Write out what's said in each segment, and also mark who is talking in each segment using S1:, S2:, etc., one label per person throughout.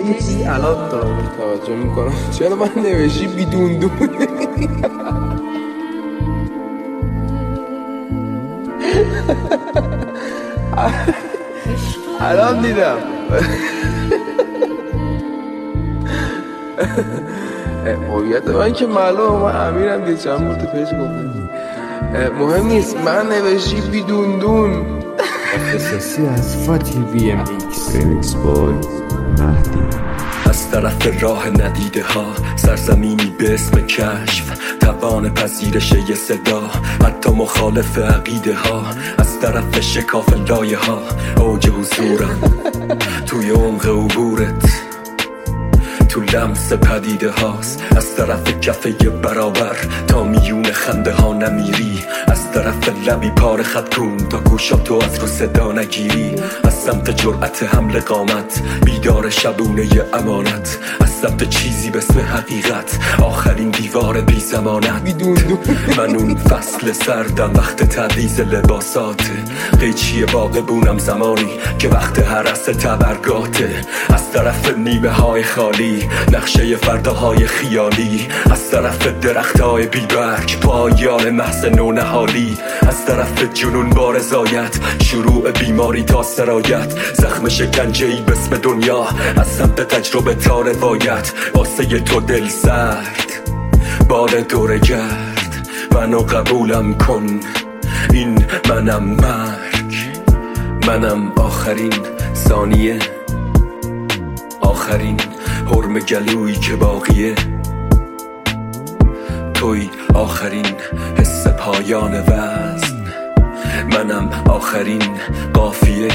S1: این چیزی الان دارم توجه میکنم. چرا من نوشی بیدون دون الان دیدم. هویت من که معلومه، من امیرم دیگه چند بار تو پیج گفتم. مهم نیست، من نوشی بیدون دون.
S2: اختصاصی از فاتی بی ام ایکس ریمیکس بای مهدی.
S3: از طرف راه ندیده ها، سرزمینی به اسم کشف، توان پذیرش یه صدا، حتی مخالف عقیده ها. از طرف شکاف لایه ها، اوج حضورم توی عمق عبورت، تو لمس پدیده هاست. از طرف کفه برابر تا میون خنده ها نمیری، از طرف لبی پاره خط کن تا گوشاتو از رو صدا نگیری. از سمت جرأت حمل قامت، بیدار شبونه امانت، از سمت چیزی به اسم حقیقت، آخرین دیوار بی زمانت. من اون فصل سردم، وقت تبعیض لباساته، قیچی باغبونم زمانی که وقت هرس تبرگاته. از طرف نیمه های خالی، نقشه فرداهای خیالی، از طرف درختای بیبرگ، پایان محض نونهالی. از طرف جنون با رضایت، شروع بیماری تا سرایت، زخم شکنجه‌ای به اسم دنیا، از سمت تجربه تا روایت. واسه تو دل سرد، بار دوره گرد، منو قبولم کن، این منم مرگ، منم آخرین ثانیه، آخرین حرم گلویی که باقیه، توی آخرین حس پایان وزن، منم آخرین قافیه.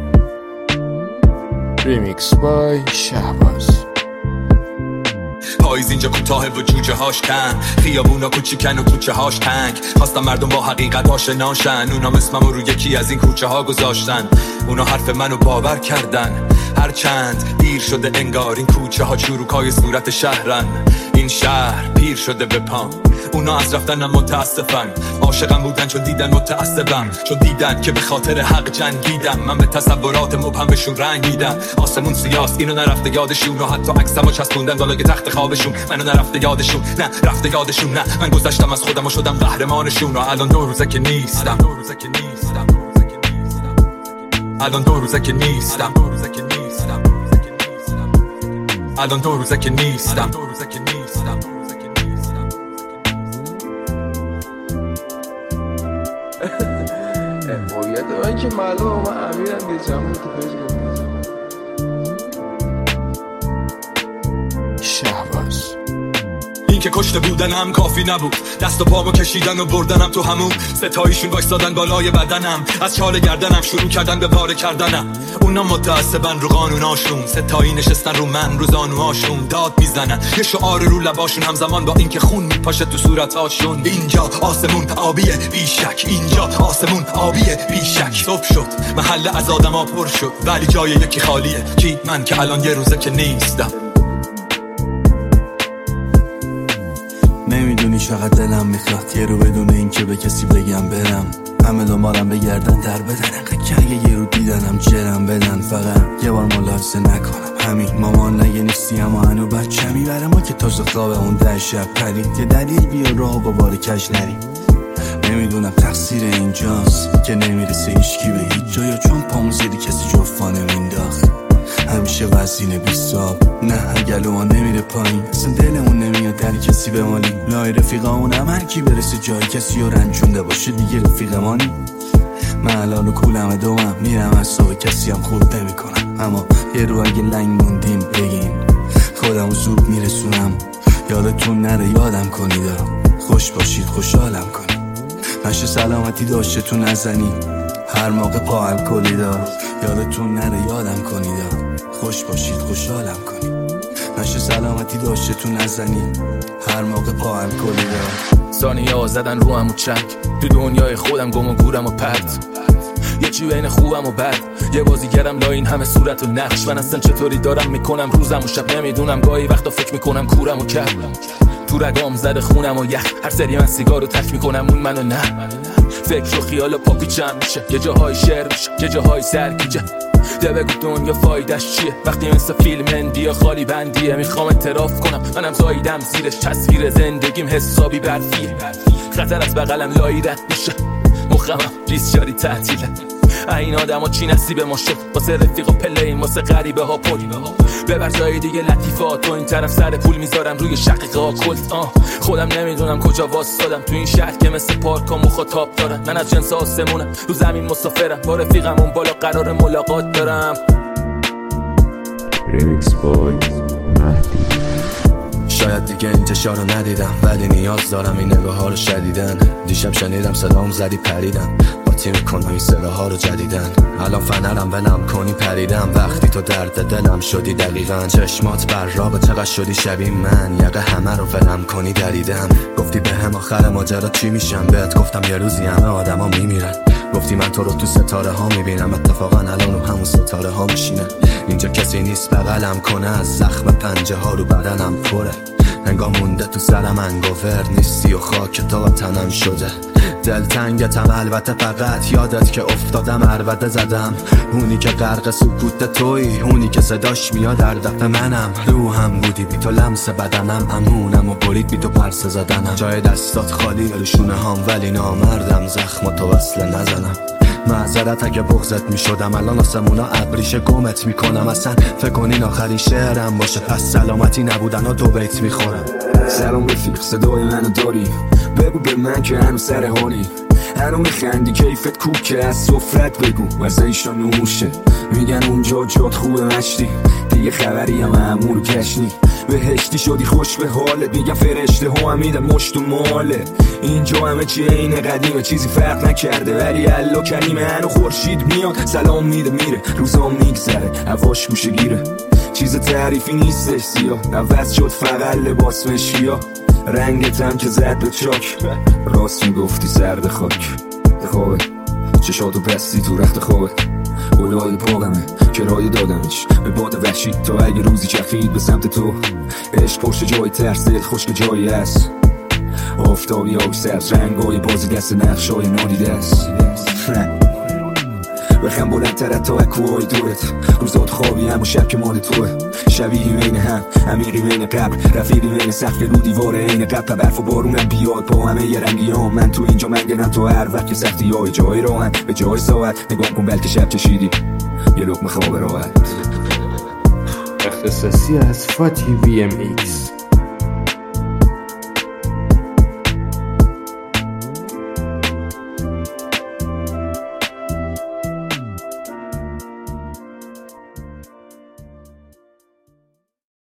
S2: ریمیکس بای شهباز.
S4: پاییز اینجا کوتاه و جوجه هاش کن، خیابونا کوچیکن و کوچه هاش تنگ. خواستم مردم با حقیقت آشناشن، اونا اسممو رو یکی از این کوچه ها گذاشتن. اونا حرف منو باور کردن، هرچند دیر شده انگار این کوچه ها چروکای صورت شهرن. این شهر پیر شده به پام، اونا از رفتنم متاسفن. عاشقم بودن چون دیدن متعصبم، چون دیدن که به خاطر حق جنگیدم. من به تصورات مبهم بهشون رنگ میدم. آسمون سیاست، اینو نرفته یادشون، و حتی عکسمو چسبوندن بالای تخت خوابشون. منو نرفته یادشون، نه رفته یادشون، نه من گذشتم از خودم و شدم قهرمانشون. و الان 2 روزه که نیستم، الان 2 روزه که نیستم، الان 2 روزه که نیستم.
S1: هویت من که معلومه، من امیرم دیگه چند بار تو پیج گفتم.
S2: شهباز.
S4: این که کشته بودنم کافی نبود، دست و پامو کشیدن و بردنم تو همون. ستایشون وایستادن بالای بدنم، از چال گردنم شروع کردن به پاره کردنم. اونا متعصبن رو قانوناشون، ستایی نشستن رو من رو زانوهاشون. داد میزنن یه شعار رو لباشون، همزمان با این که خون میپاشه تو صورتاشون. اینجا آسمون آبیه بیشک، اینجا آسمون آبیه بیشک. صبح شد محله از آدما پر شد، ولی جای یکی خالیه. کی؟ من که الان 1 روزه که نیستم.
S5: نمیدونی چقدر دلم میخواد یه رو بدون این که به کسی بگم برم، همه دنبالم بگردن در بدن، که اگه یه رو دیدنم جرم بدن، فقط یه بار ملاحظه نکنم. همین مامان نگه نیستی اما هنو بچه میبره ما که تازه خواب اون 10 شب پرید. یه دلیل بیا راه با بار کش نریم. نمیدونم تقصیر اینجاست که نمیرسه هیچکی به هیچ جا، یا چون پامو زیدی کسی جفا نمینداخت. همیشه وزینه بیستاب، نه گلوها نمیره پایین، اصلا دلمون نمیاد در کسی بمانی. لای رفیقامونم هر کی برسه جای کسی رو رنجونده باشه دیگه رفیقمانی. من الان کولم دومم، میرم از صبح کسی هم خورد نمی کنم. اما یه رو اگه لنگ موندیم بگین، خودم زود میرسونم. یادتون نره یادم کنید، خوش باشید خوشحالم کنید. نشه سلامتی داشتتون نزنی هر موقع پا الکلی دار. یادتون نره یادم کنید، خوش باشید خوشحالم کنید. نشه سلامتی داشتتون نزنی هر موقع پا الکلی دار.
S6: ثانیه ها زدن رو هم و چک، تو دنیای خودم گم و گورم و پرت. یه چی بین خوبم و بد، یه بازیگرم لا این همه صورت و نقش. من اصلا چطوری دارم میکنم روزم و شب نمیدونم. گاهی وقتا فکر میکنم کورم و کر، تو رگام زده خونم و یخ. هر سری من سیگارو تک میکنم اون منو نه. فکر و خیال و پاپیچم میشه، یه جاهای شعر میشه یه جاهای سرگیجه. ده بگو دنیا فایدش چیه وقتی مثل فیلم اندیا خالی بندیه. میخوام اعتراف کنم منم زاییدم زیرش، تصویر زندگیم حسابی برفیه. خطر از بغلم لایی رد میشه، مخمم ریسیاری تعطیله. این آدم ها چی نصیب ما شد، واسه رفیق و پلین واسه غریبه ها پلی. ببر جای دیگه لطیفات، تو این طرف سر پول میذارم روی شقیقه ها کلت. خودم نمیدونم کجا واسادم تو این شهر که مثل پارک ها مخاطب دارن. من از جنس آسمونم، رو زمین مسافرم، با رفیقم اون بالا قرار ملاقات دارم.
S2: ریمیکس بای مهدی.
S5: شاید دیگه انتشار رو ندیدم، ولی نیاز دارم این نگاه ها رو شدیدن. دیشب شنیدم صدام زدی پریدم، قاطی میکنم این صداها رو جدیدن. الان فنرم ولم کنی پریدم، وقتی تو درد دلم شدی دقیقاً. چشمات براقه چقدر شدی شبیه من، یقه همه رو ولم کنی دریدم. گفتی به هم آخر ماجرا چی میشم، بهت گفتم یه روزی همه آدم ها میمیرن. گفتی من تو رو تو ستاره ها میبینم، اتفاقا الان رو همون ستاره ها میشینه. اینجا کسی نیست بغلم کنه، از زخم پنجه ها رو بدنم پره. انگار مونده تو سرم انگوور نیستی و خاک تا تنم شده. دلتنگتم البته فقط یادت که افتادم عربده زدم. اونی که غرق سکوت توی، اونی که صداش میاد در دفع منم. روحم بودی بی تو لمس بدنم، امونم و برید بی تو پرسه زدنم. جای دستات خالی رشونه هام، ولی نامردم زخم تو وصله نزنم. معذرت اگه بغضت میشدم، الان آسمونا ابریشه گمت میکنم. اصلا فکر کنین آخرین شعرم باشه، پس سلامتی نبودن و دو بیت میخورم.
S7: سلام رفیق، صدای منو داری؟ بگو به من که هنو سر حالی، هنو میخندی کیفت کوکه، از سفرت بگو وزایشا نوشه. میگن اونجا جات خوبه مشتی، دیگه خبری هم امور کشنی. بهشتی شدی خوش به حالت، میگن فرشته ها هم میدن مشت و ماله. اینجا همه چی اینه قدیمه، چیزی فرق نکرده، ولی الا کریمه. هنو خورشید میاد سلام میده میره، روزا میگذره هواش گوشه گیره. چیز تعریفی نیستش سیاه، نوز شد فقط لباس مشکیا. رنگت هم که زد به چاک، راست میگفتی سرد خاک. خوابه چشاتو بستی تو رخت خوابه، گلای پاقمه کرایه دادمش به باد وحشی. تا اگه روزی چرخید به سمت تو، عشق پشت جای ترس، دل خشک جایی هست. آفتابی آبی سبز رنگای بازی دست نقشای نادیده است. بخم بلندتر تا اکوهای دورت، روزات خوابی هم و شب که مال توه. شبیهی بین هم، عمیقی بین قبر، رفیقی بین سقف رو دیوار این قبر. برف و بارونم بیاد با همه یه رنگی هم. من تو اینجا منگنم تو هر وقت که سختی های جای راهن به جای ساعت. نگاه کن بلکه شب چشیدی یه لقمه خواب راحت.
S2: اختصاصی از فاتی VMX.